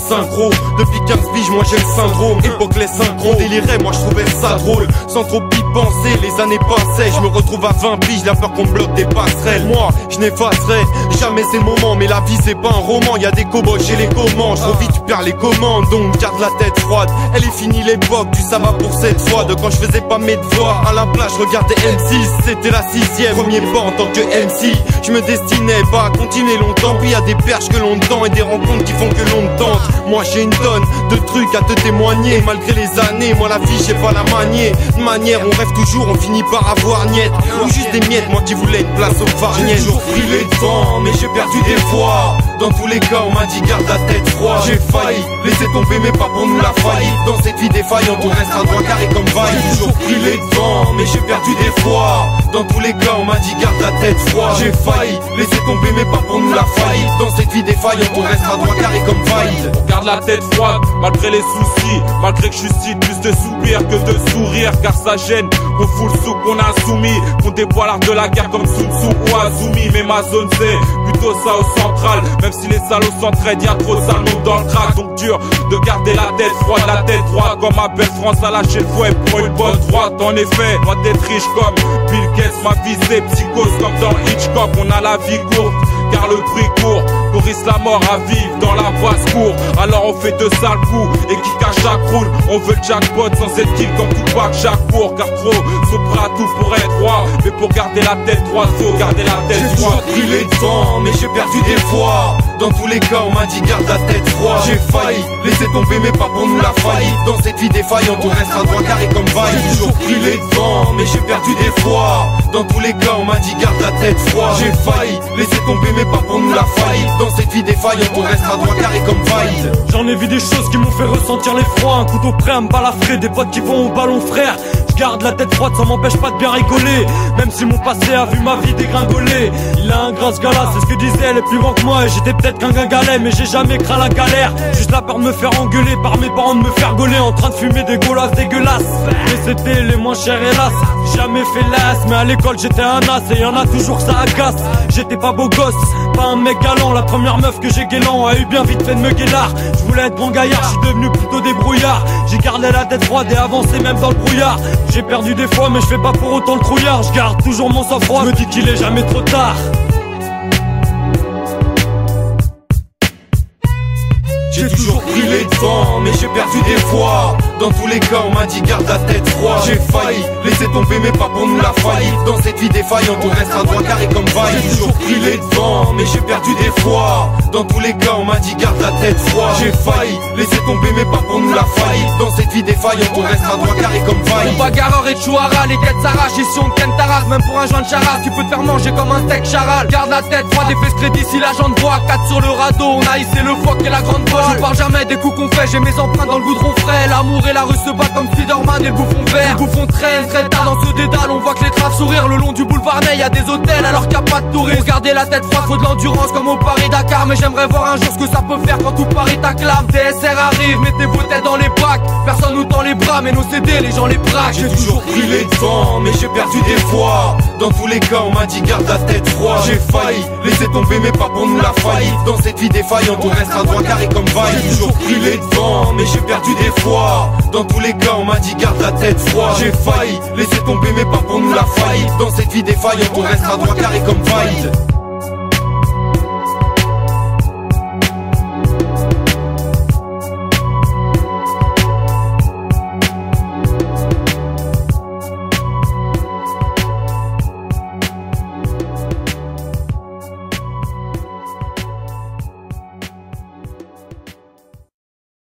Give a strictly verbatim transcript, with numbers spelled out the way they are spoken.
synchro. Depuis quinze piges, moi j'ai le syndrome. Époque les synchros, délirait, moi je trouvais ça drôle. Sans trop y penser, les années passaient. Je me retrouve à vingt piges, la peur qu'on bloque des passerelles. Moi, je n'effacerai jamais ces moments. Mais la vie c'est pas un roman, y'a des cow-boys chez les commandes. Trop vite tu perds les commandes, donc garde la tête froide. Elle est finie l'époque, du ça va pour cette fois. De quand je faisais pas mes devoirs, à la plage je regardais M six. C'était la sixième, premier pas en tant que M C. Je me destinais pas à continuer longtemps. Puis y'a des perches que l'on tend et des rencontres qui font que l'on tente. Moi j'ai une tonne de trucs à te témoigner. Malgré les années, moi la vie j'ai pas la manier. De manière on rêve toujours, on finit par avoir niette. Ou juste des miettes, moi qui voulais une place au farnier. J'ai toujours pris les devants, mais j'ai perdu des fois. Dans tous les cas on m'a dit garde la tête froide. J'ai failli, laisser tomber mais pas pour nous la faillite. Dans cette vie défaillante on restera droit carré comme vaille. J'ai toujours pris les devants, mais j'ai perdu des fois. Dans tous les cas on m'a dit garde la tête froide. J'ai failli, laisser tomber mais pas pour nous la faillite. Dans cette vie défaillante on restera droit carré comme vaille. Garde la tête froide, malgré les soucis. Malgré que je suscite plus de soupir que de sourire. Car ça gêne qu'on fout le souk, qu'on a soumis. Qu'on dévoile l'art de la guerre comme Sun Tzu ou Azumi. Mais ma zone c'est plutôt ça au central. Même si les salauds s'entraident, y'a trop de salauds dans le crack. Donc dur de garder la tête froide, la tête droite. Comme ma belle France à lâcher le fouet pour une bonne droite. En effet, loin d'être riche comme Bill Gates, ma vie c'est psychose comme dans Hitchcock. On a la vie courte, car le bruit court. On risque la mort à vivre dans la basse-cour. Alors on fait de sales coups et qui cache chaque roule. On veut le jackpot sans être kill comme Tupac Shakur. Car trop sont prêts à tout pour être roi. Mais pour garder la tête droite, faut garder la tête j'ai droite. J'ai pris les devants, mais j'ai perdu des fois. Dans tous les cas on m'a dit garde la tête froide. J'ai failli, laisser tomber mais pas pour nous la faillite. Dans cette vie défaillante on restera droit carré comme vaille. J'ai toujours pris les devants, mais j'ai perdu des fois. Dans tous les cas on m'a dit garde la tête froide. J'ai failli, laisser tomber mais pas pour nous la faillite. Dans cette vie défaillante on restera droit carré comme vaille. J'en ai vu des choses qui m'ont fait ressentir l'effroi. Un couteau prêt à me balafrer, des potes qui vont au ballon frère. Je garde la tête froide, ça m'empêche pas de bien rigoler. Même si mon passé a vu ma vie dégringoler. Il a un gras ce gars-là, c'est ce que disaient les plus grands que moi. Et j'étais peut-être qu'un gringalet, mais j'ai jamais craint la galère. Juste la peur de me faire engueuler par mes parents, de me faire gauler. En train de fumer des golasses dégueulasses. Mais c'était les moins chers hélas. J'ai jamais fait l'as, mais à l'école j'étais un as. Et y'en a toujours ça agace. J'étais pas beau gosse, pas un mec galant. La première meuf que j'ai guélant a eu bien vite fait de me guélard. Je voulais être grand gaillard, je suis devenu plutôt débrouillard. J'ai gardé la tête froide et avancé même dans le brouillard. J'ai perdu des fois mais je fais pas pour autant le trouillard. Je garde toujours mon sang-froid, je me dis qu'il est jamais trop tard. J'ai toujours pris les devants, mais j'ai perdu des fois. Dans tous les cas on m'a dit garde la tête froide. J'ai failli, laisser tomber mais pas pour nous la faillite. Dans cette vie défaillante on restera droit carré comme vaille. J'ai toujours pris les devants, mais j'ai perdu des fois. Dans tous les cas on m'a dit garde la tête froide. J'ai failli, laisser tomber mais pas pour nous la faillite. Dans cette vie défaillante on restera droit carré comme vaille. Mon bagarreur et Chouara, les têtes s'arrachent. Et si on te ken ta race, même pour un joint de charas, tu peux te faire manger comme un steak charal. Garde la tête froide et fais ce crédit si la jambe voit. quatre sur le radeau, on a hissé le foc et la grande voile. Je parle jamais des coups qu'on fait, j'ai mes empreintes dans le goudron frais. L'amour et la rue se battent comme Spiderman et le bouffon vert. Le bouffon traîne très tard dans ce dédale. On voit que les traves sourire le long du boulevard Ney. Y'a des hôtels alors qu'il y a pas de touristes. Pour garder la tête froide faut de l'endurance comme au Paris-Dakar. Mais j'aimerais voir un jour ce que ça peut faire quand tout Paris t'acclame. T S R arrive, mettez vos têtes dans les bacs. Personne nous tend les bras mais nos C D les gens les braquent. J'ai toujours pris les devants, mais j'ai perdu des fois. Dans tous les cas on m'a dit garde la tête froide. J'ai failli, laisser tomber mais pas pour nous la faillite. Dans cette vie défaillante on restera droit carré comme vaille. J'ai toujours pris les devants, mais j'ai perdu des fois. Dans tous les cas on m'a dit garde la tête froide. J'ai failli, laisser tomber mais pas pour nous la faillite. Dans cette vie défaillante on restera droit carré comme vaille.